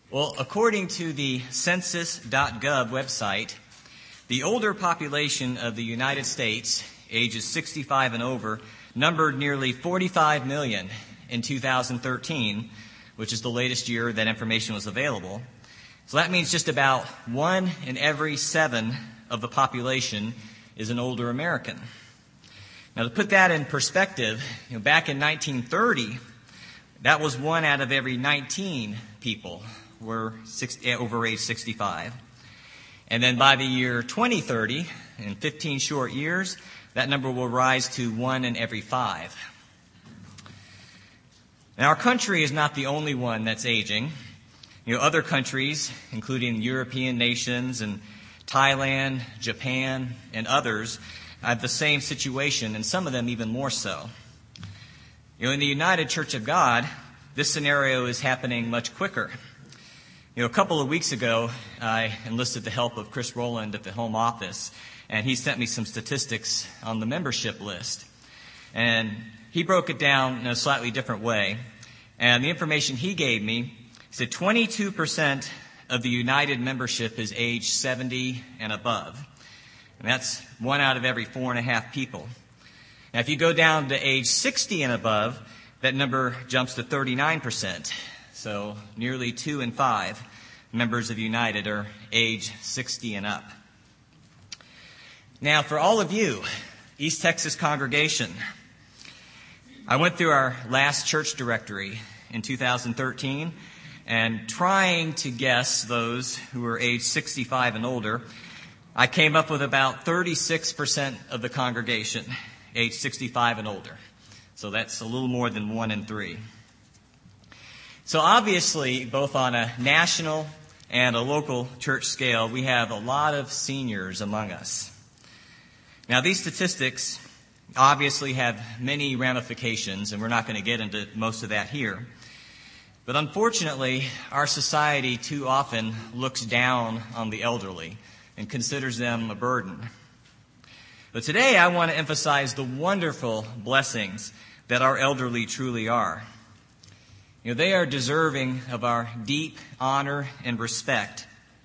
Well, according to the Census.gov website, the older population of the United States, ages 65 and over, numbered nearly 45 million in 2013, which is the latest year that information was available. So that means just about 1 in every 7 of the population is an older American. Now, to put that in perspective, back in 1930, that was 1 out of every 19 people were over age 65. And then by the year 2030, in 15 short years, that number will rise to 1 in every 5. Now, our country is not the only one that's aging. Other countries, including European nations and Thailand, Japan, and others, have the same situation, and some of them even more so. In the United Church of God, this scenario is happening much quicker. A couple of weeks ago, I enlisted the help of Chris Rowland at the Home Office, and he sent me some statistics on the membership list. And he broke it down in a slightly different way. And the information he gave me said 22% of the United membership is age 70 and above. And that's 1 out of every 4.5 people. Now, if you go down to age 60 and above, that number jumps to 39%. So nearly 2 in 5 members of United are age 60 and up. Now, for all of you, East Texas congregation, I went through our last church directory in 2013 and trying to guess those who were age 65 and older, I came up with about 36% of the congregation age 65 and older. So that's a little more than 1 in 3. So obviously, both on a national and a local church scale, we have a lot of seniors among us. Now, these statistics obviously have many ramifications, and we're not going to get into most of that here. But unfortunately, our society too often looks down on the elderly and considers them a burden. But today, I want to emphasize the wonderful blessings that our elderly truly are. They are deserving of our deep honor and respect.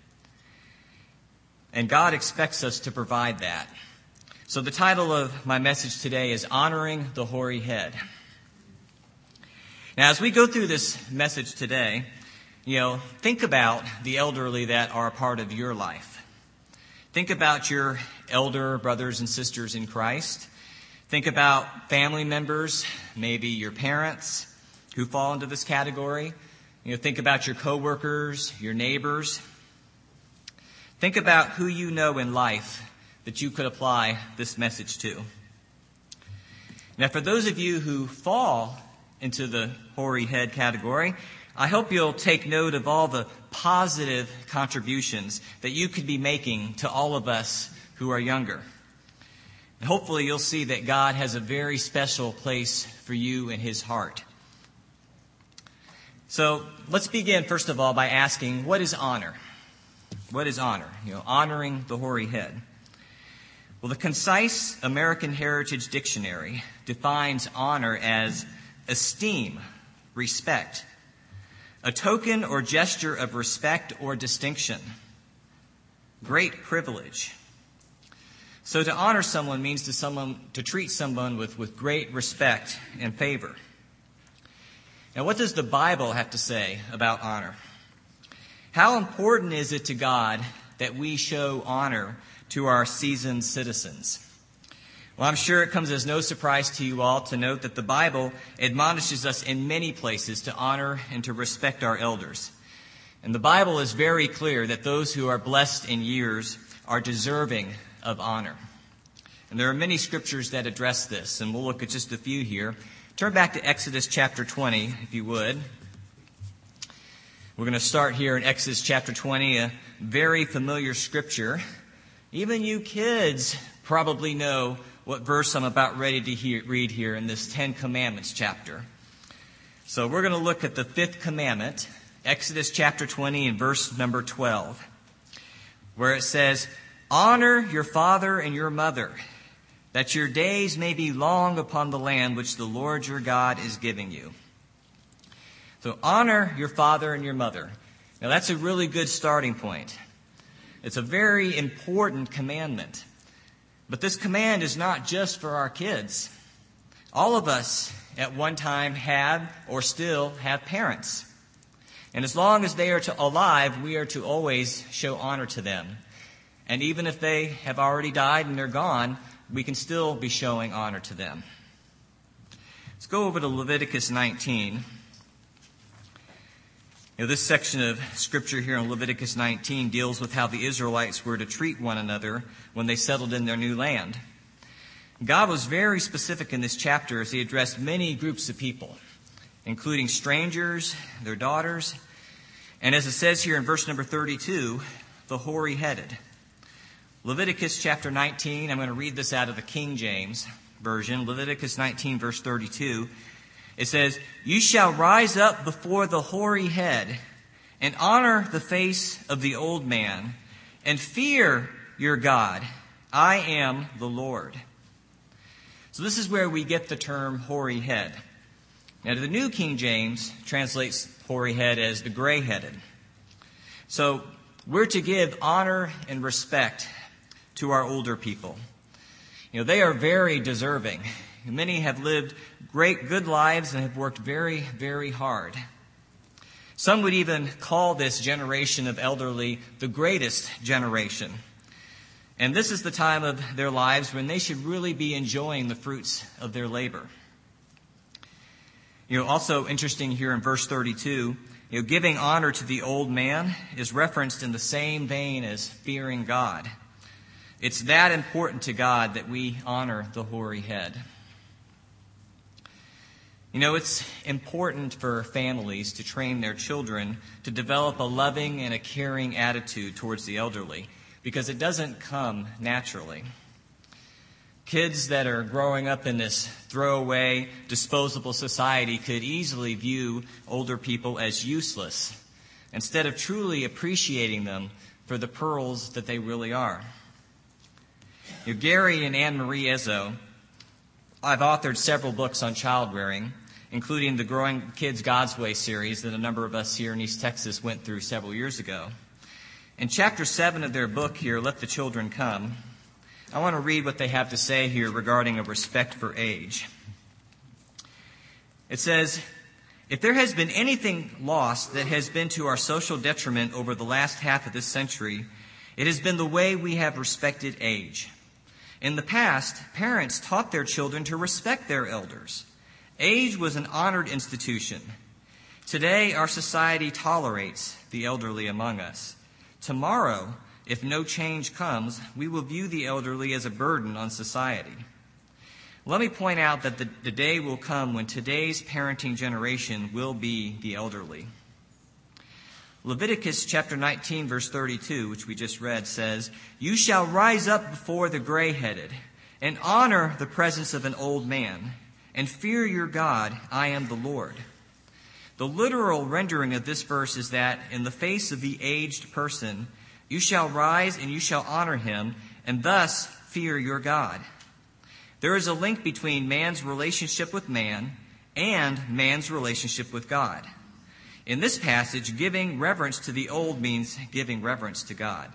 And God expects us to provide that. So the title of my message today is Honoring the Hoary Head. Now, as we go through this message today, think about the elderly that are a part of your life. Think about your elder brothers and sisters in Christ. Think about family members, maybe your parents, who fall into this category. Think about your coworkers, your neighbors. Think about who you know in life that you could apply this message to. Now, for those of you who fall into the hoary head category, I hope you'll take note of all the positive contributions that you could be making to all of us who are younger. And hopefully you'll see that God has a very special place for you in His heart. So let's begin, first of all, by asking, what is honor? What is honor? Honoring the hoary head. Well, the Concise American Heritage Dictionary defines honor as esteem, respect, a token or gesture of respect or distinction, great privilege. So to honor someone means to treat someone with great respect and favor. Now, what does the Bible have to say about honor? How important is it to God that we show honor to our seasoned citizens? Well, I'm sure it comes as no surprise to you all to note that the Bible admonishes us in many places to honor and to respect our elders. And the Bible is very clear that those who are blessed in years are deserving of honor. And there are many scriptures that address this, and we'll look at just a few here. Turn back to Exodus chapter 20, if you would. We're going to start here in Exodus chapter 20, a very familiar scripture. Even you kids probably know what verse I'm about ready to read here in this 10 Commandments chapter. So we're going to look at the 5th commandment, Exodus chapter 20 and verse number 12, where it says, "Honor your father and your mother, that your days may be long upon the land which the Lord your God is giving you." So honor your father and your mother. Now, that's a really good starting point. It's a very important commandment. But this command is not just for our kids. All of us at one time had or still have parents. And as long as they are alive, we are to always show honor to them. And even if they have already died and they're gone, we can still be showing honor to them. Let's go over to Leviticus 19. This section of Scripture here in Leviticus 19 deals with how the Israelites were to treat one another when they settled in their new land. God was very specific in this chapter as he addressed many groups of people, including strangers, their daughters, and as it says here in verse number 32, the hoary-headed. Leviticus chapter 19, I'm going to read this out of the King James Version. Leviticus 19, verse 32. It says, "You shall rise up before the hoary head and honor the face of the old man and fear your God. I am the Lord." So this is where we get the term hoary head. Now, the New King James translates hoary head as the gray-headed. So we're to give honor and respect to our older people. They are very deserving. Many have lived good lives and have worked very, very hard. Some would even call this generation of elderly the greatest generation. And this is the time of their lives when they should really be enjoying the fruits of their labor. Also interesting here in verse 32, giving honor to the old man is referenced in the same vein as fearing God. It's that important to God that we honor the hoary head. It's important for families to train their children to develop a loving and a caring attitude towards the elderly, because it doesn't come naturally. Kids that are growing up in this throwaway, disposable society could easily view older people as useless, instead of truly appreciating them for the pearls that they really are. Gary and Anne Marie Ezzo, I've authored several books on child rearing, including the Growing Kids God's Way series that a number of us here in East Texas went through several years ago. In chapter 7 of their book here, Let the Children Come, I want to read what they have to say here regarding a respect for age. It says, "If there has been anything lost that has been to our social detriment over the last half of this century, it has been the way we have respected age. In the past, parents taught their children to respect their elders. Age was an honored institution. Today, our society tolerates the elderly among us. Tomorrow, if no change comes, we will view the elderly as a burden on society. Let me point out that the day will come when today's parenting generation will be the elderly." Leviticus chapter 19, verse 32, which we just read, says, "You shall rise up before the gray-headed and honor the presence of an old man and fear your God. I am the Lord." The literal rendering of this verse is that in the face of the aged person, you shall rise and you shall honor him and thus fear your God. There is a link between man's relationship with man and man's relationship with God. In this passage, giving reverence to the old means giving reverence to God.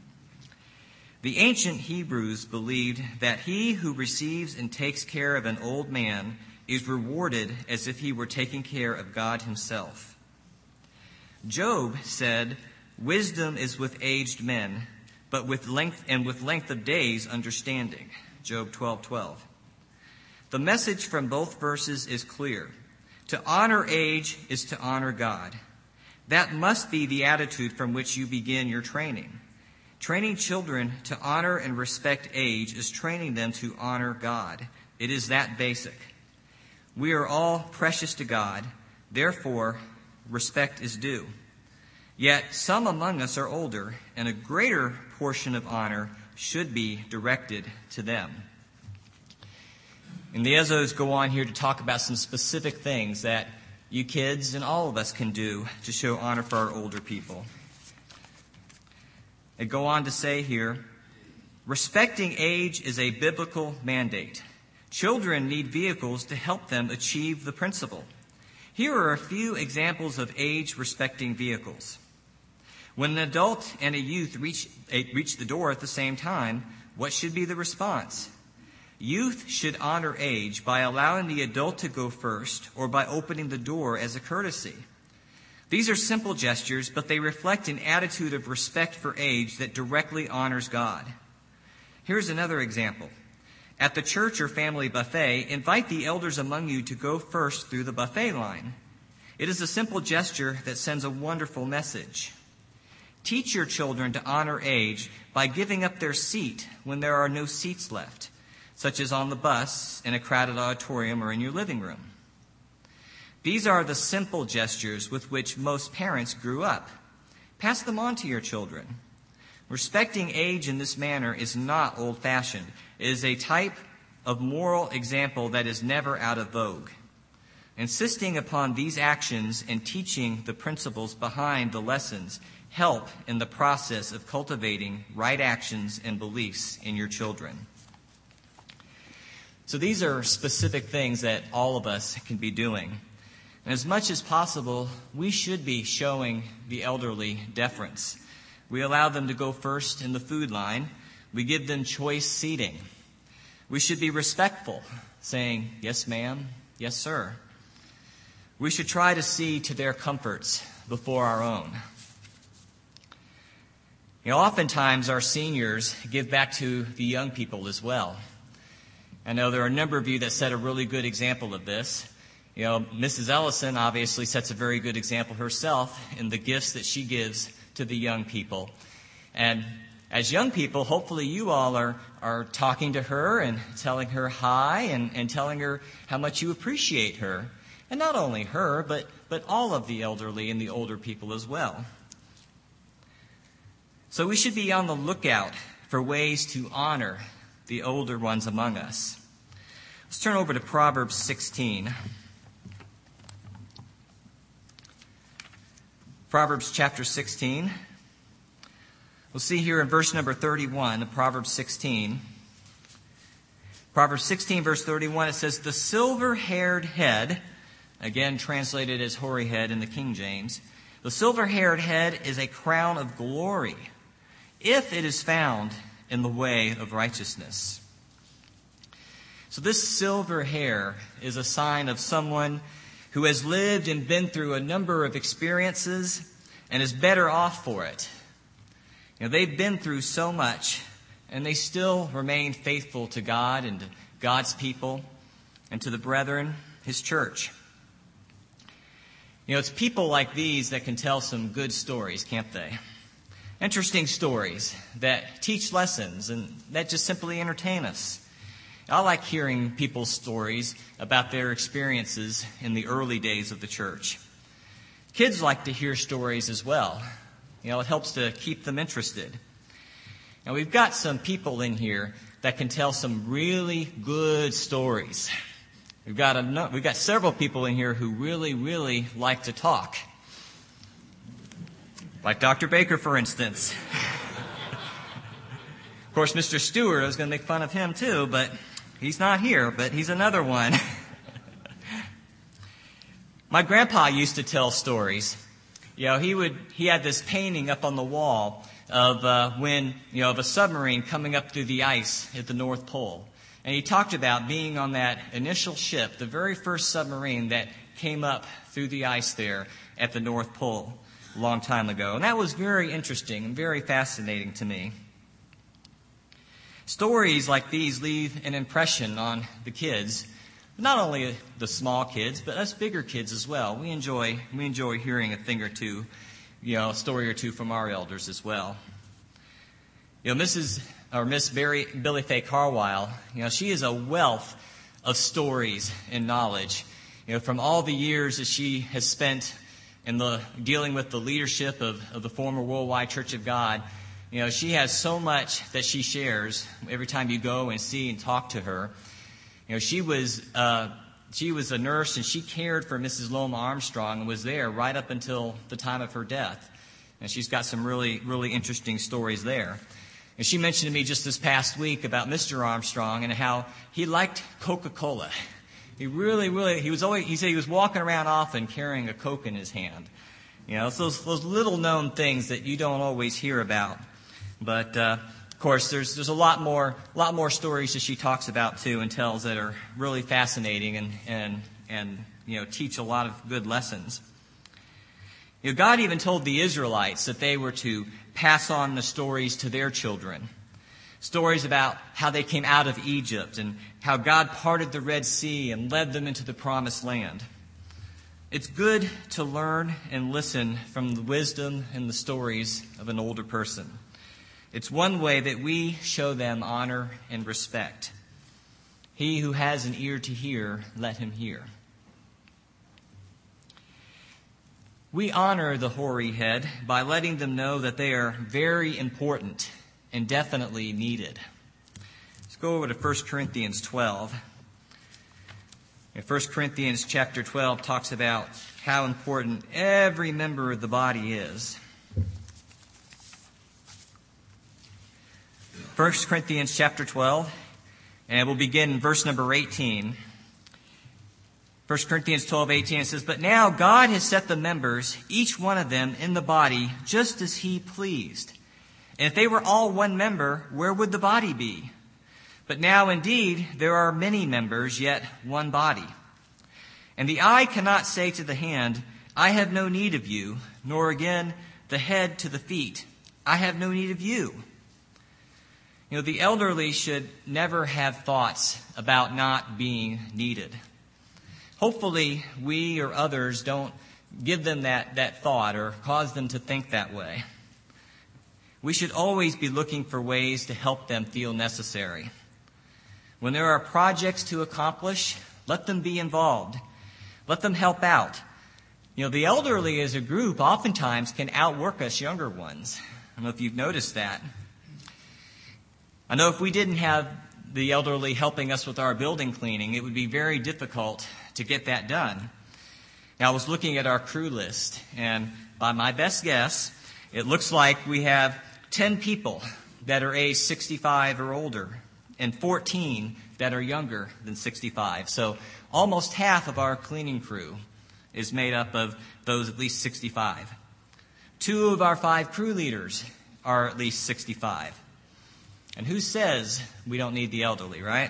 The ancient Hebrews believed that he who receives and takes care of an old man is rewarded as if he were taking care of God himself. Job said, "Wisdom is with aged men, but with length of days understanding." Job 12:12. The message from both verses is clear. To honor age is to honor God. That must be the attitude from which you begin your training. Training children to honor and respect age is training them to honor God. It is that basic. We are all precious to God, therefore respect is due. Yet some among us are older, and a greater portion of honor should be directed to them. And the Ezzos go on here to talk about some specific things that you kids and all of us can do to show honor for our older people. They go on to say here, respecting age is a biblical mandate. Children need vehicles to help them achieve the principle. Here are a few examples of age-respecting vehicles. When an adult and a youth reach the door at the same time, what should be the response? Youth should honor age by allowing the adult to go first or by opening the door as a courtesy. These are simple gestures, but they reflect an attitude of respect for age that directly honors God. Here's another example. At the church or family buffet, invite the elders among you to go first through the buffet line. It is a simple gesture that sends a wonderful message. Teach your children to honor age by giving up their seat when there are no seats left, such as on the bus, in a crowded auditorium, or in your living room. These are the simple gestures with which most parents grew up. Pass them on to your children. Respecting age in this manner is not old-fashioned. It is a type of moral example that is never out of vogue. Insisting upon these actions and teaching the principles behind the lessons help in the process of cultivating right actions and beliefs in your children. So these are specific things that all of us can be doing. And as much as possible, we should be showing the elderly deference. We allow them to go first in the food line. We give them choice seating. We should be respectful, saying, "Yes, ma'am," "Yes, sir." We should try to see to their comforts before our own. Oftentimes our seniors give back to the young people as well. I know there are a number of you that set a really good example of this. Mrs. Ellison obviously sets a very good example herself in the gifts that she gives to the young people. And as young people, hopefully you all are talking to her and telling her hi and telling her how much you appreciate her. And not only her, but all of the elderly and the older people as well. So we should be on the lookout for ways to honor the older ones among us. Let's turn over to Proverbs 16. Proverbs chapter 16. We'll see here in verse number 31 of Proverbs 16. Proverbs 16, verse 31, it says, "The silver-haired head," again translated as hoary head in the King James, "the silver-haired head is a crown of glory, if it is found in the way of righteousness." So this silver hair is a sign of someone who has lived and been through a number of experiences and is better off for it. They've been through so much, and they still remain faithful to God and to God's people and to the brethren, His church. It's people like these that can tell some good stories, can't they? Interesting stories that teach lessons and that just simply entertain us. I like hearing people's stories about their experiences in the early days of the church. Kids like to hear stories as well. It helps to keep them interested. Now, we've got some people in here that can tell some really good stories. We've got several people in here who really, really like to talk. Like Dr. Baker, for instance. Of course, Mr. Stewart, I was going to make fun of him too, but he's not here, but he's another one. My grandpa used to tell stories. He had this painting up on the wall of of a submarine coming up through the ice at the North Pole. And he talked about being on that initial ship, the very first submarine that came up through the ice there at the North Pole a long time ago. And that was very interesting and very fascinating to me. Stories like these leave an impression on the kids, not only the small kids, but us bigger kids as well. We enjoy hearing a thing or two, a story or two from our elders as well. Miss Billy Faye Carwile, she is a wealth of stories and knowledge, from all the years that she has spent in dealing with the leadership of the former Worldwide Church of God. She has so much that she shares every time you go and see and talk to her. She was a nurse, and she cared for Mrs. Loma Armstrong and was there right up until the time of her death. And she's got some really, really interesting stories there. And she mentioned to me just this past week about Mr. Armstrong and how he liked Coca-Cola. He said he was walking around often carrying a Coke in his hand. It's those little known things that you don't always hear about. But of course, there's a lot more stories that she talks about too and tells that are really fascinating and teach a lot of good lessons. God even told the Israelites that they were to pass on the stories to their children. Stories about how they came out of Egypt and how God parted the Red Sea and led them into the Promised Land. It's good to learn and listen from the wisdom and the stories of an older person. It's one way that we show them honor and respect. He who has an ear to hear, let him hear. We honor the hoary head by letting them know that they are very important and definitely needed. Let's go over to 1 Corinthians 12. 1 Corinthians chapter 12 talks about how important every member of the body is. 1 Corinthians chapter 12, and we'll begin in verse number 18. 1 Corinthians 12:18, it says, "But now God has set the members, each one of them, in the body, just as He pleased. And if they were all one member, where would the body be? But now indeed there are many members, yet one body. And the eye cannot say to the hand, I have no need of you, nor again the head to the feet, I have no need of you." The elderly should never have thoughts about not being needed. Hopefully, we or others don't give them that thought or cause them to think that way. We should always be looking for ways to help them feel necessary. When there are projects to accomplish, let them be involved. Let them help out. The elderly as a group oftentimes can outwork us younger ones. I don't know if you've noticed that. I know if we didn't have the elderly helping us with our building cleaning, it would be very difficult to get that done. Now, I was looking at our crew list, and by my best guess, it looks like we have 10 people that are age 65 or older, and 14 that are younger than 65. So almost half of our cleaning crew is made up of those at least 65. 2 of our 5 crew leaders are at least 65. And who says we don't need the elderly, right?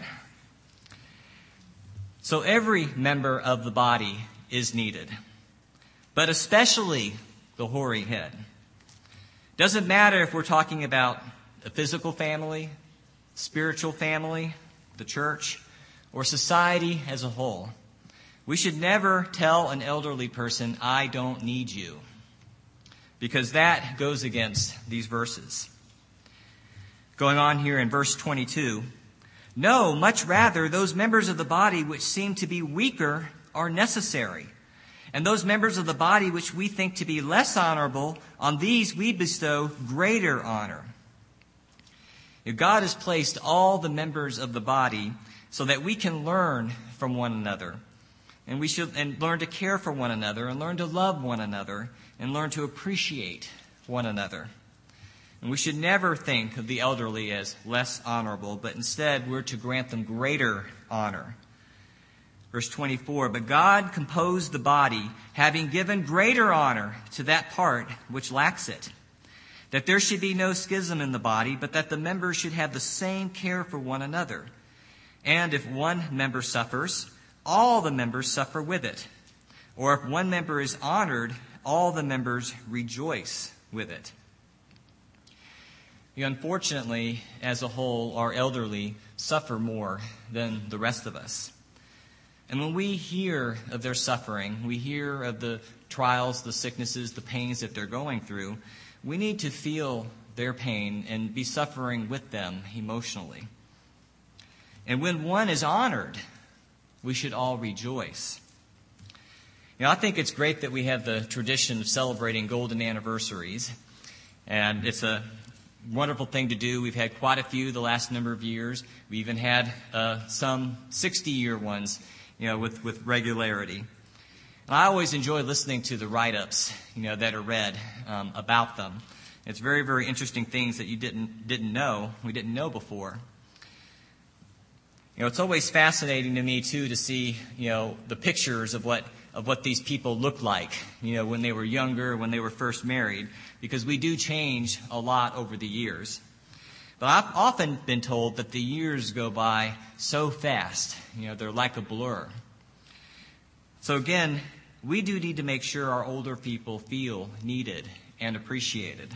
So every member of the body is needed, but especially the hoary head. Doesn't matter if we're talking about a physical family, spiritual family, the church, or society as a whole. We should never tell an elderly person, I don't need you, because that goes against these verses. Going on here in verse 22, "No, much rather those members of the body which seem to be weaker are necessary. And those members of the body which we think to be less honorable, on these we bestow greater honor." God has placed all the members of the body so that we can learn from one another. And we should learn to care for one another, and learn to love one another, and learn to appreciate one another. And we should never think of the elderly as less honorable, but instead we're to grant them greater honor. Verse 24, "But God composed the body, having given greater honor to that part which lacks it, that there should be no schism in the body, but that the members should have the same care for one another. And if one member suffers, all the members suffer with it. Or if one member is honored, all the members rejoice with it." Unfortunately, as a whole, our elderly suffer more than the rest of us. And when we hear of their suffering, we hear of the trials, the sicknesses, the pains that they're going through, we need to feel their pain and be suffering with them emotionally. And when one is honored, we should all rejoice. I think it's great that we have the tradition of celebrating golden anniversaries, and it's a wonderful thing to do. We've had quite a few the last number of years. We even had some 60-year ones, with regularity. And I always enjoy listening to the write-ups, that are read about them. It's very, very interesting things that you didn't know, we didn't know before. It's always fascinating to me too to see, the pictures of what of what these people looked like, when they were younger, when they were first married, because we do change a lot over the years. But I've often been told that the years go by so fast, they're like a blur. So again, we do need to make sure our older people feel needed and appreciated.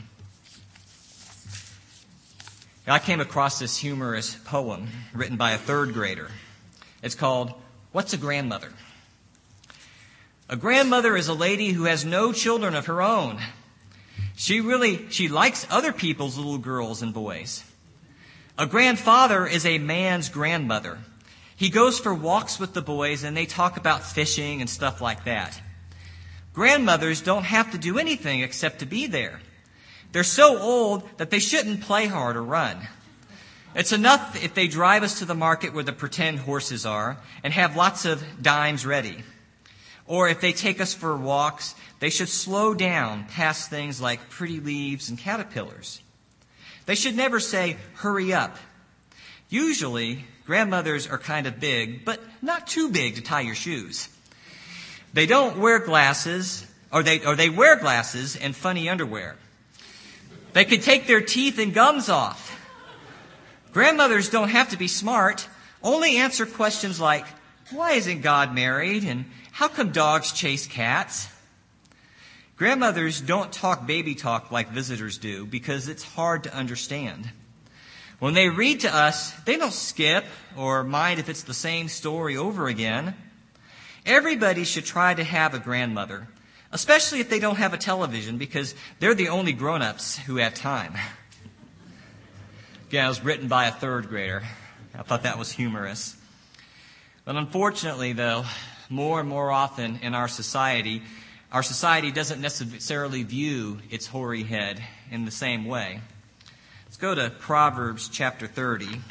I came across this humorous poem written by a third grader. It's called, "What's a Grandmother?" A grandmother is a lady who has no children of her own. She likes other people's little girls and boys. A grandfather is a man's grandmother. He goes for walks with the boys and they talk about fishing and stuff like that. Grandmothers don't have to do anything except to be there. They're so old that they shouldn't play hard or run. It's enough if they drive us to the market where the pretend horses are and have lots of dimes ready. Or if they take us for walks, they should slow down past things like pretty leaves and caterpillars. They should never say, "Hurry up." Usually, grandmothers are kind of big, but not too big to tie your shoes. They don't wear glasses, or they wear glasses and funny underwear. They could take their teeth and gums off. Grandmothers don't have to be smart. Only answer questions like, "Why isn't God married?" and "How come dogs chase cats?" Grandmothers don't talk baby talk like visitors do because it's hard to understand. When they read to us, they don't skip or mind if it's the same story over again. Everybody should try to have a grandmother, especially if they don't have a television, because they're the only grown-ups who have time. Again, it was written by a third grader. I thought that was humorous. But unfortunately, though, more and more often in our society doesn't necessarily view its hoary head in the same way. Let's go to Proverbs chapter 30.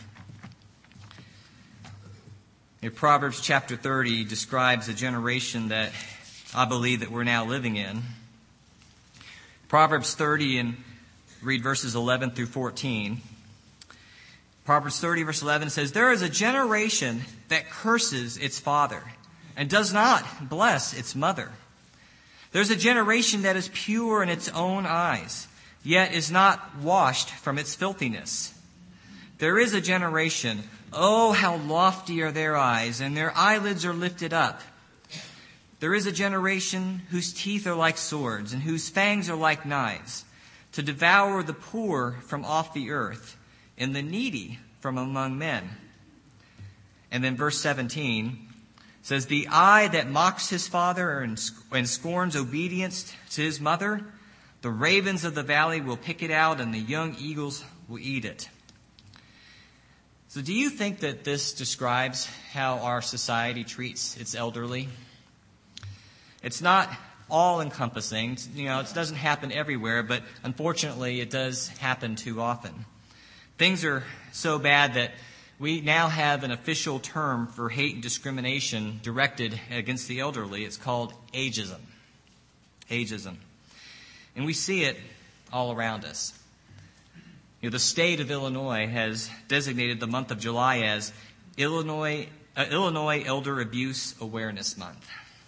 Proverbs chapter 30 describes a generation that I believe that we're now living in. Proverbs 30, and read verses 11 through 14. Proverbs 30, verse 11 says, "There is a generation that curses its father and does not bless its mother. There's a generation that is pure in its own eyes, yet is not washed from its filthiness. There is a generation, oh, how lofty are their eyes, and their eyelids are lifted up. There is a generation whose teeth are like swords, and whose fangs are like knives, to devour the poor from off the earth, and the needy from among men." And then verse 17 says, "The eye that mocks his father and scorns obedience to his mother, the ravens of the valley will pick it out, and the young eagles will eat it." So do you think that this describes how our society treats its elderly? It's not all-encompassing. It doesn't happen everywhere, but unfortunately it does happen too often. Things are so bad that we now have an official term for hate and discrimination directed against the elderly. It's called ageism. Ageism. And we see it all around us. The state of Illinois has designated the month of July as Illinois Elder Abuse Awareness Month.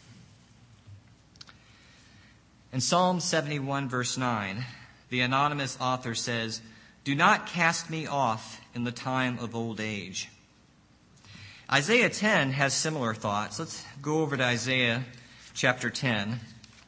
In Psalm 71, verse 9, the anonymous author says, "Do not cast me off in the time of old age." Isaiah 10 has similar thoughts. Let's go over to Isaiah chapter 10.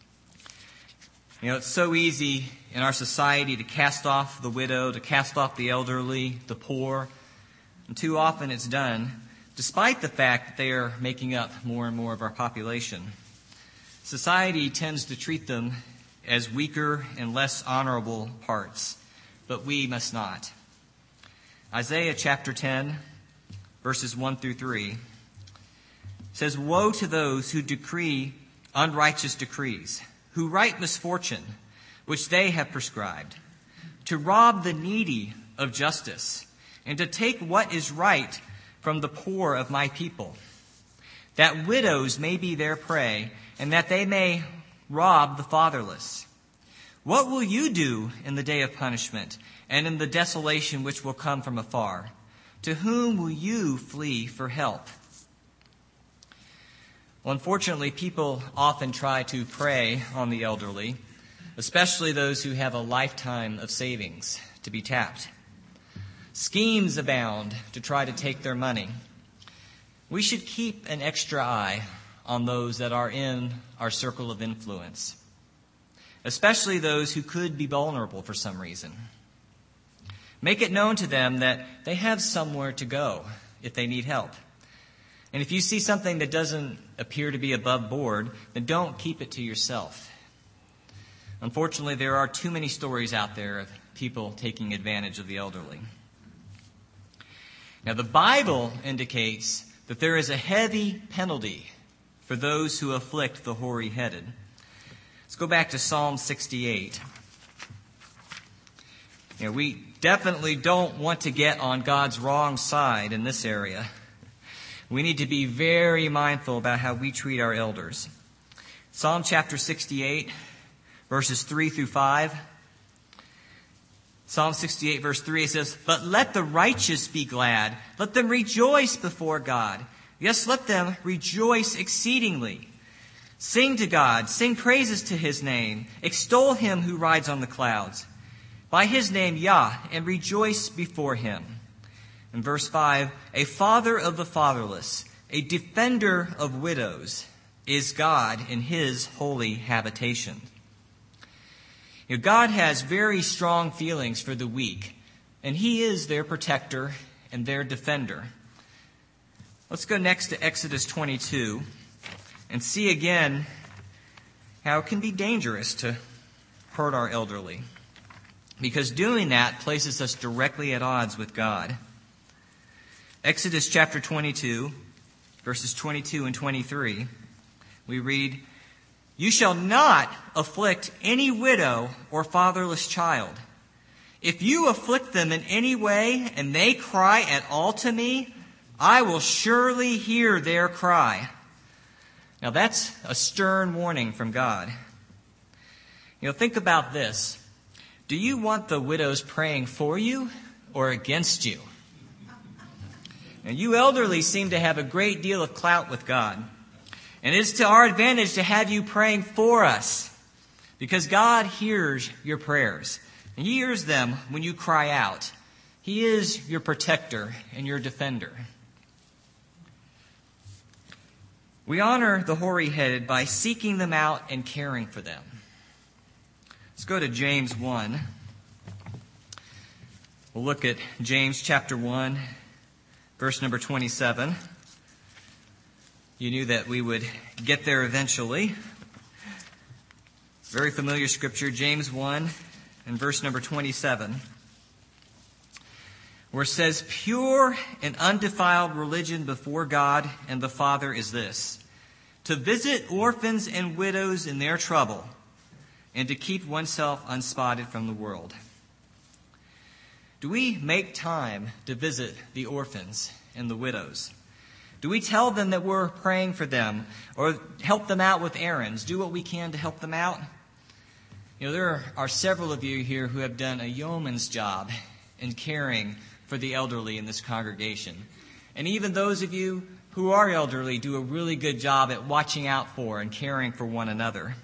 It's so easy in our society to cast off the widow, to cast off the elderly, the poor. And too often it's done, despite the fact that they are making up more and more of our population. Society tends to treat them as weaker and less honorable parts, but we must not. Isaiah chapter 10, verses 1 through 3, says, "Woe to those who decree unrighteous decrees, who write misfortune, which they have prescribed, to rob the needy of justice, and to take what is right from the poor of my people, that widows may be their prey, and that they may rob the fatherless. What will you do in the day of punishment, and in the desolation which will come from afar? To whom will you flee for help?" Well, unfortunately, people often try to prey on the elderly, especially those who have a lifetime of savings to be tapped. Schemes abound to try to take their money. We should keep an extra eye on those that are in our circle of influence, especially those who could be vulnerable for some reason. Make it known to them that they have somewhere to go if they need help. And if you see something that doesn't appear to be above board, then don't keep it to yourself. Unfortunately, there are too many stories out there of people taking advantage of the elderly. Now, the Bible indicates that there is a heavy penalty for those who afflict the hoary-headed. Let's go back to Psalm 68. We definitely don't want to get on God's wrong side in this area. We need to be very mindful about how we treat our elders. Psalm chapter 68, verses 3 through 5. Psalm 68, verse 3, it says, "But let the righteous be glad. Let them rejoice before God. Yes, let them rejoice exceedingly. Sing to God. Sing praises to His name. Extol Him who rides on the clouds. By His name, Yah, and rejoice before Him." In verse 5, "A father of the fatherless, a defender of widows, is God in His holy habitation." God has very strong feelings for the weak, and He is their protector and their defender. Let's go next to Exodus 22 and see again how it can be dangerous to hurt our elderly, because doing that places us directly at odds with God. Exodus chapter 22, verses 22 and 23, we read, "You shall not afflict any widow or fatherless child. If you afflict them in any way and they cry at all to me, I will surely hear their cry." Now that's a stern warning from God. Think about this. Do you want the widows praying for you or against you? Now, you elderly seem to have a great deal of clout with God. And it's to our advantage to have you praying for us, because God hears your prayers. And He hears them when you cry out. He is your protector and your defender. We honor the hoary-headed by seeking them out and caring for them. Let's go to James 1. We'll look at James chapter 1, verse number 27. You knew that we would get there eventually. Very familiar scripture, James 1 and verse number 27, where it says, "Pure and undefiled religion before God and the Father is this, to visit orphans and widows in their trouble, and to keep oneself unspotted from the world." Do we make time to visit the orphans and the widows? Do we tell them that we're praying for them or help them out with errands? Do what we can to help them out? There are several of you here who have done a yeoman's job in caring for the elderly in this congregation. And even those of you who are elderly do a really good job at watching out for and caring for one another.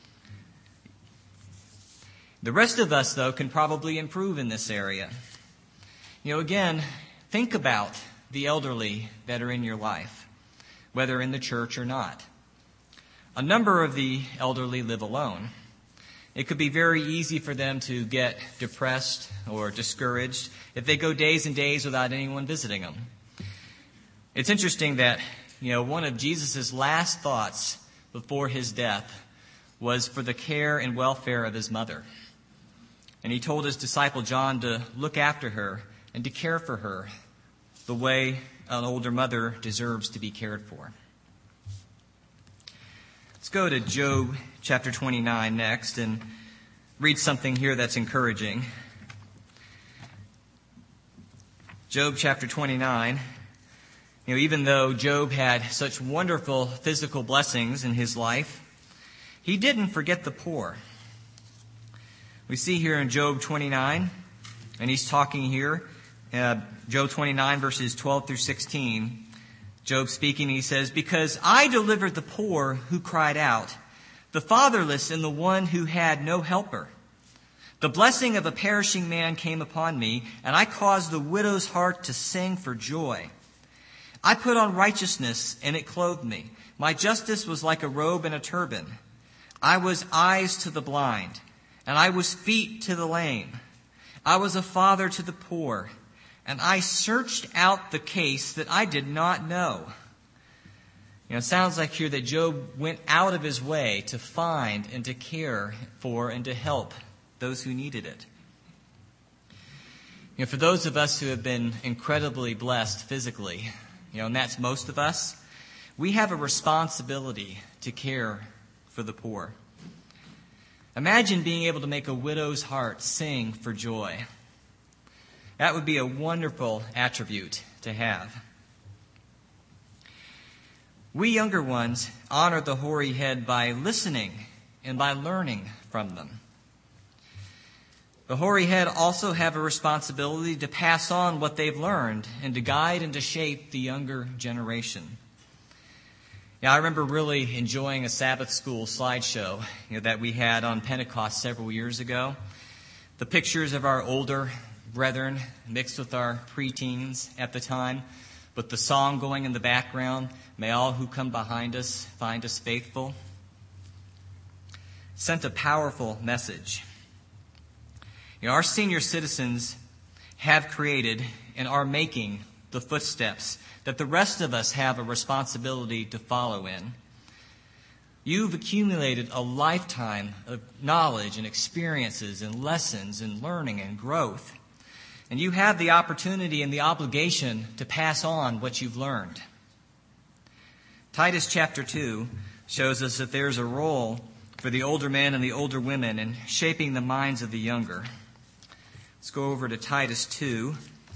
The rest of us, though, can probably improve in this area. Again, think about the elderly that are in your life, whether in the church or not. A number of the elderly live alone. It could be very easy for them to get depressed or discouraged if they go days and days without anyone visiting them. It's interesting that, one of Jesus' last thoughts before His death was for the care and welfare of His mother. And He told His disciple John to look after her and to care for her the way an older mother deserves to be cared for. Let's go to Job chapter 29 next and read something here that's encouraging. Job chapter 29. Even though Job had such wonderful physical blessings in his life, he didn't forget the poor. We see here in Job 29, and he's talking here, Job 29 verses 12 through 16, Job speaking, he says, "Because I delivered the poor who cried out, the fatherless and the one who had no helper. The blessing of a perishing man came upon me, and I caused the widow's heart to sing for joy. I put on righteousness, and it clothed me. My justice was like a robe and a turban. I was eyes to the blind, and I was feet to the lame. I was a father to the poor, and I searched out the case that I did not know." It sounds like here that Job went out of his way to find and to care for and to help those who needed it. For those of us who have been incredibly blessed physically, and that's most of us, we have a responsibility to care for the poor. Imagine being able to make a widow's heart sing for joy. That would be a wonderful attribute to have. We younger ones honor the hoary head by listening and by learning from them. The hoary head also have a responsibility to pass on what they've learned and to guide and to shape the younger generation. I remember really enjoying a Sabbath school slideshow that we had on Pentecost several years ago. The pictures of our older brethren mixed with our preteens at the time, with the song going in the background, "May all who come behind us find us faithful," sent a powerful message. Our senior citizens have created and are making the footsteps that the rest of us have a responsibility to follow in. You've accumulated a lifetime of knowledge and experiences and lessons and learning and growth. And you have the opportunity and the obligation to pass on what you've learned. Titus chapter 2 shows us that there's a role for the older men and the older women in shaping the minds of the younger. Let's go over to Titus 2.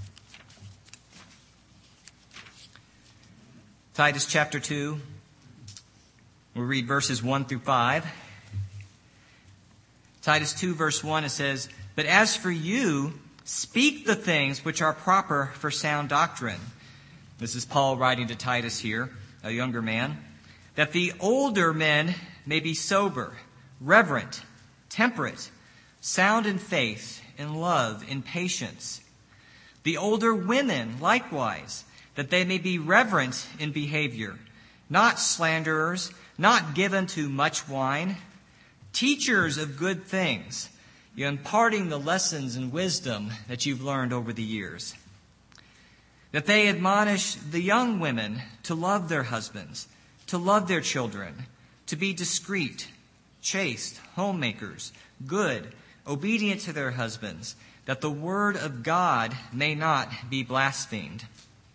Titus chapter 2. We'll read verses 1 through 5. Titus 2 verse 1, it says, "But as for you, speak the things which are proper for sound doctrine." This is Paul writing to Titus here, a younger man. "That the older men may be sober, reverent, temperate, sound in faith, in love, in patience. The older women likewise, that they may be reverent in behavior, not slanderers, not given to much wine, teachers of good things, imparting the lessons and wisdom that you've learned over the years. That they admonish the young women to love their husbands, to love their children, to be discreet, chaste, homemakers, good, obedient to their husbands, that the word of God may not be blasphemed."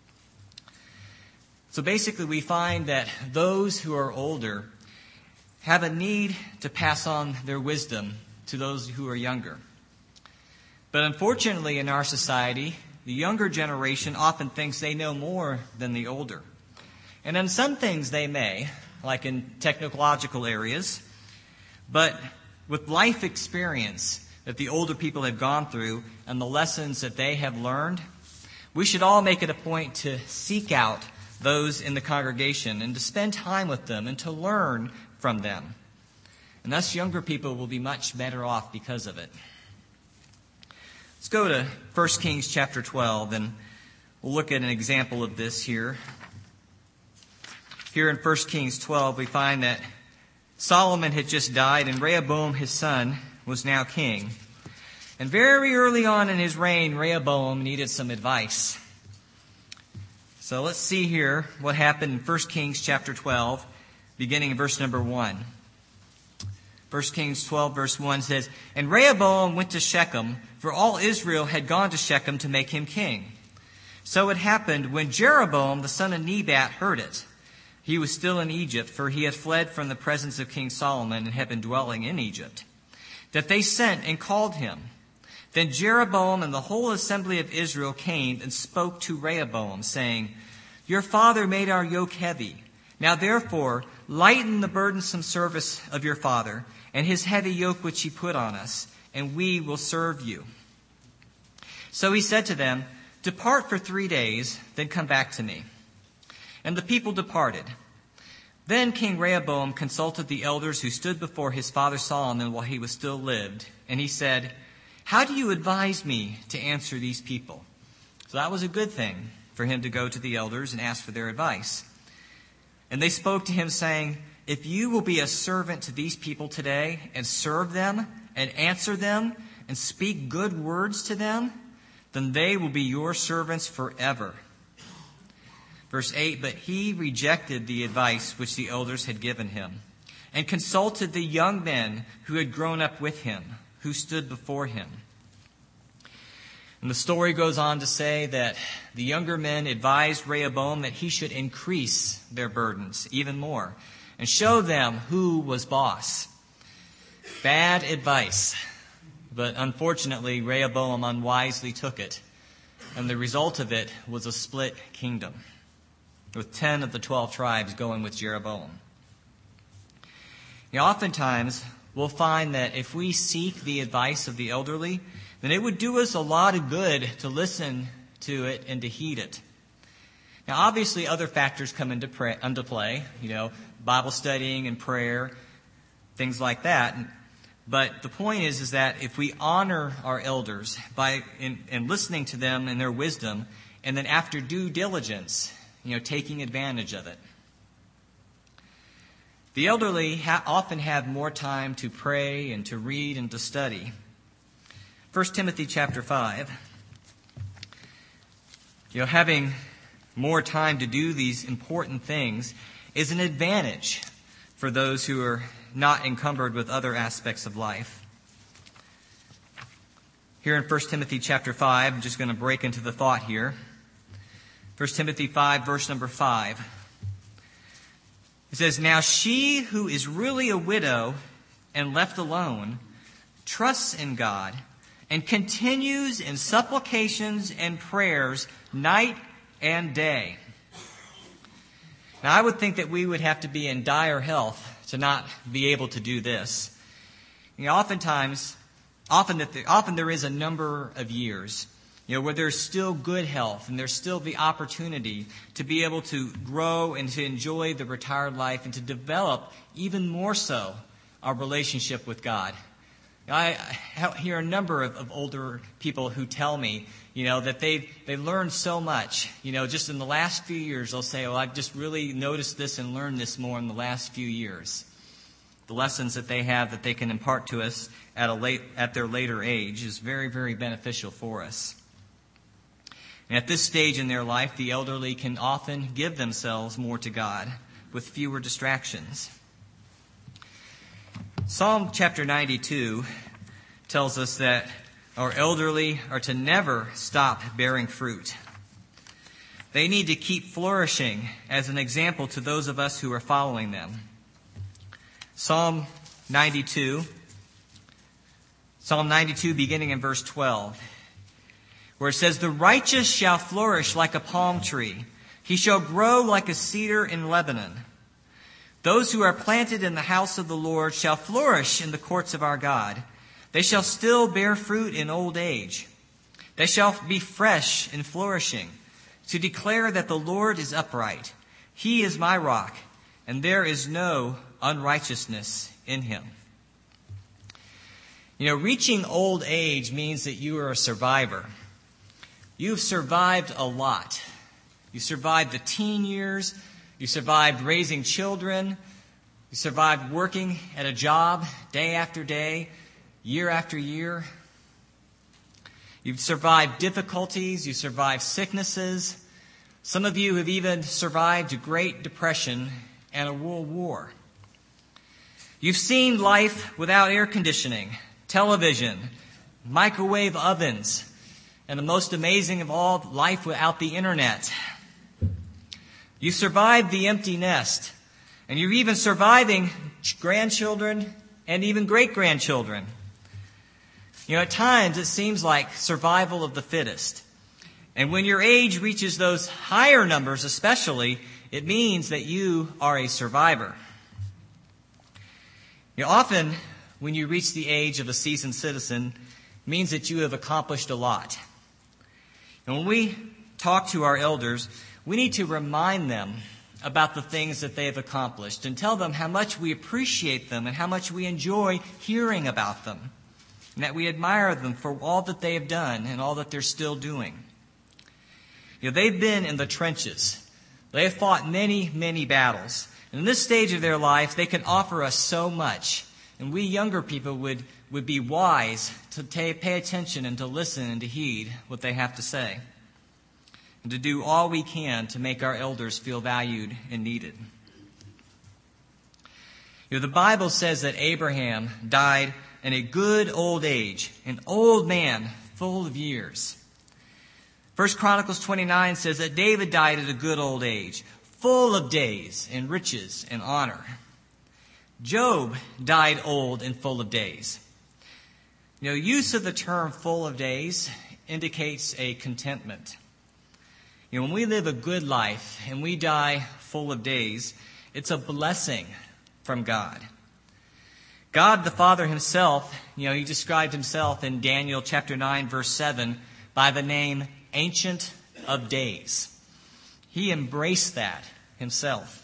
So basically we find that those who are older have a need to pass on their wisdom to those who are younger. But unfortunately in our society, the younger generation often thinks they know more than the older. And in some things they may, like in technological areas, but with life experience that the older people have gone through and the lessons that they have learned, we should all make it a point to seek out those in the congregation and to spend time with them and to learn from them. And us younger people will be much better off because of it. Let's go to 1 Kings chapter 12 and we'll look at an example of this here. Here in 1 Kings 12 we find that Solomon had just died and Rehoboam, his son, was now king. And very early on in his reign, Rehoboam needed some advice. So let's see here what happened in 1 Kings chapter 12, beginning in verse number 1. 1 Kings 12 verse 1 says, "And Rehoboam went to Shechem, for all Israel had gone to Shechem to make him king. So it happened when Jeroboam the son of Nebat heard it. He was still in Egypt, for he had fled from the presence of King Solomon and had been dwelling in Egypt, that they sent and called him. Then Jeroboam and the whole assembly of Israel came and spoke to Rehoboam, saying, 'Your father made our yoke heavy. Now therefore, lighten the burdensome service of your father and his heavy yoke which he put on us, and we will serve you.' So he said to them, 'Depart for 3 days, then come back to me.' And the people departed. Then King Rehoboam consulted the elders who stood before his father Solomon while he was still lived. And he said, "How do you advise me to answer these people?" So that was a good thing for him to go to the elders and ask for their advice. And they spoke to him, saying, "If you will be a servant to these people today and serve them and answer them and speak good words to them, then they will be your servants forever." Verse 8, "But he rejected the advice which the elders had given him and consulted the young men who had grown up with him, who stood before him." And the story goes on to say that the younger men advised Rehoboam that he should increase their burdens even more and show them who was boss. Bad advice. But unfortunately, Rehoboam unwisely took it. And the result of it was a split kingdom, with 10 of the 12 tribes going with Jeroboam. Oftentimes, we'll find that if we seek the advice of the elderly, then it would do us a lot of good to listen to it and to heed it. Now, obviously, other factors come into play, Bible studying and prayer, things like that. But the point is that if we honor our elders in listening to them and their wisdom, and then after due diligence, taking advantage of it. The elderly often have more time to pray and to read and to study. 1 Timothy chapter 5. Having more time to do these important things is an advantage for those who are not encumbered with other aspects of life. Here in 1 Timothy chapter 5, I'm just going to break into the thought here. 1 Timothy 5, verse number 5. It says, "Now she who is really a widow and left alone trusts in God and continues in supplications and prayers night and day." Now, I would think that we would have to be in dire health to not be able to do this. Often there is a number of years, where there's still good health and there's still the opportunity to be able to grow and to enjoy the retired life and to develop even more so our relationship with God. I hear a number of older people who tell me, that they learned so much. Just in the last few years, they'll say, I've just really noticed this and learned this more in the last few years. The lessons that they have that they can impart to us at their later age is very, very beneficial for us. And at this stage in their life, the elderly can often give themselves more to God with fewer distractions. Psalm chapter 92 tells us that our elderly are to never stop bearing fruit. They need to keep flourishing as an example to those of us who are following them. Psalm 92 beginning in verse 12, where it says, "The righteous shall flourish like a palm tree. He shall grow like a cedar in Lebanon. Those who are planted in the house of the Lord shall flourish in the courts of our God. They shall still bear fruit in old age. They shall be fresh and flourishing, to declare that the Lord is upright. He is my rock, and there is no unrighteousness in him." Reaching old age means that you are a survivor. You've survived a lot. You survived the teen years. You survived raising children. You survived working at a job day after day, year after year. You've survived difficulties. You survived sicknesses. Some of you have even survived a Great Depression and a world war. You've seen life without air conditioning, television, microwave ovens, and the most amazing of all, life without the internet. You survived the empty nest, and you're even surviving grandchildren and even great-grandchildren. At times it seems like survival of the fittest. And when your age reaches those higher numbers especially, it means that you are a survivor. Often when you reach the age of a seasoned citizen, it means that you have accomplished a lot. And when we talk to our elders, we need to remind them about the things that they have accomplished and tell them how much we appreciate them and how much we enjoy hearing about them, and that we admire them for all that they have done and all that they're still doing. They've been in the trenches. They have fought many, many battles. And in this stage of their life, they can offer us so much. And we younger people would be wise to pay attention and to listen and to heed what they have to say, and to do all we can to make our elders feel valued and needed. The Bible says that Abraham died in a good old age, an old man full of years. 1 Chronicles 29 says that David died at a good old age, full of days and riches and honor. Job died old and full of days. Use of the term full of days indicates a contentment. When we live a good life and we die full of days, it's a blessing from God. God the Father himself, he described himself in Daniel chapter 9, verse 7, by the name Ancient of Days. He embraced that himself.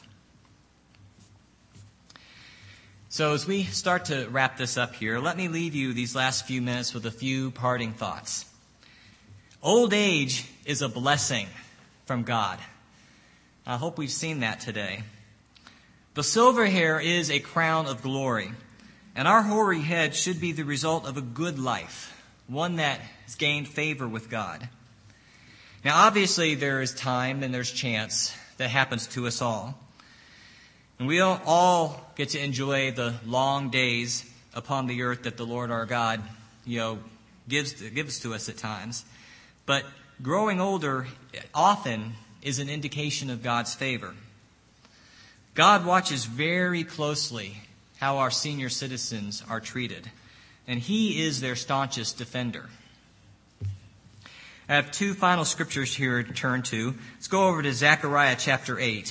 So as we start to wrap this up here, let me leave you these last few minutes with a few parting thoughts. Old age is a blessing from God. I hope we've seen that today. The silver hair is a crown of glory, and our hoary head should be the result of a good life, one that has gained favor with God. Now, obviously, there is time and there's chance that happens to us all. And we don't all get to enjoy the long days upon the earth that the Lord our God, gives to us at times. But growing older often is an indication of God's favor. God watches very closely how our senior citizens are treated, and He is their staunchest defender. I have two final scriptures here to turn to. Let's go over to Zechariah chapter 8.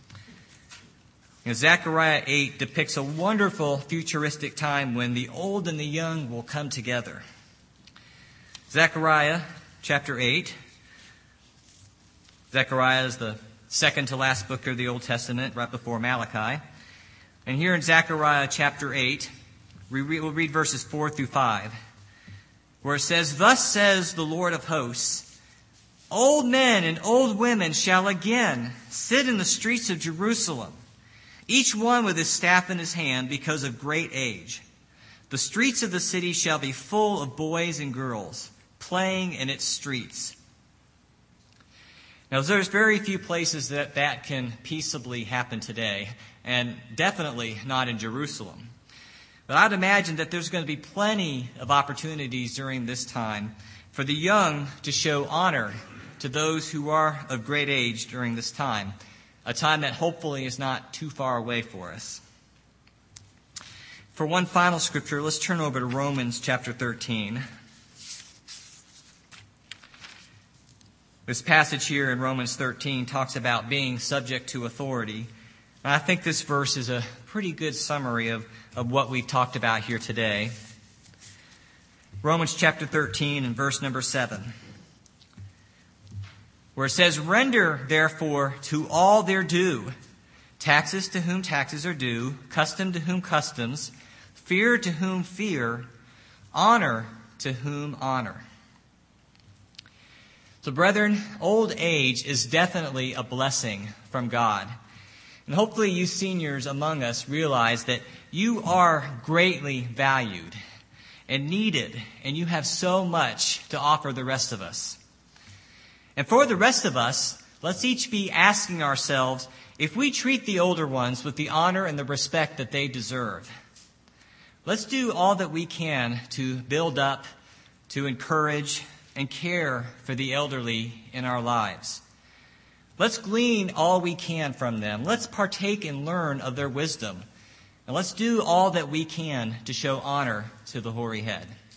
Zechariah 8 depicts a wonderful futuristic time when the old and the young will come together. Zechariah chapter 8. Zechariah is the second to last book of the Old Testament, right before Malachi. And here in Zechariah chapter 8, we'll read verses 4 through 5. Where it says, "Thus says the Lord of hosts, old men and old women shall again sit in the streets of Jerusalem, each one with his staff in his hand because of great age. The streets of the city shall be full of boys and girls, playing in its streets." Now, there's very few places that can peaceably happen today, and definitely not in Jerusalem. But I'd imagine that there's going to be plenty of opportunities during this time for the young to show honor to those who are of great age during this time, a time that hopefully is not too far away for us. For one final scripture, let's turn over to Romans chapter 13. This passage here in Romans 13 talks about being subject to authority. And I think this verse is a pretty good summary of what we've talked about here today. Romans chapter 13 and verse number 7, where it says, "Render therefore to all their due, taxes to whom taxes are due, custom to whom customs, fear to whom fear, honor to whom honor." So, brethren, old age is definitely a blessing from God. And hopefully you seniors among us realize that you are greatly valued and needed, and you have so much to offer the rest of us. And for the rest of us, let's each be asking ourselves if we treat the older ones with the honor and the respect that they deserve. Let's do all that we can to build up, to encourage, and care for the elderly in our lives. Let's glean all we can from them. Let's partake and learn of their wisdom. And let's do all that we can to show honor to the hoary head.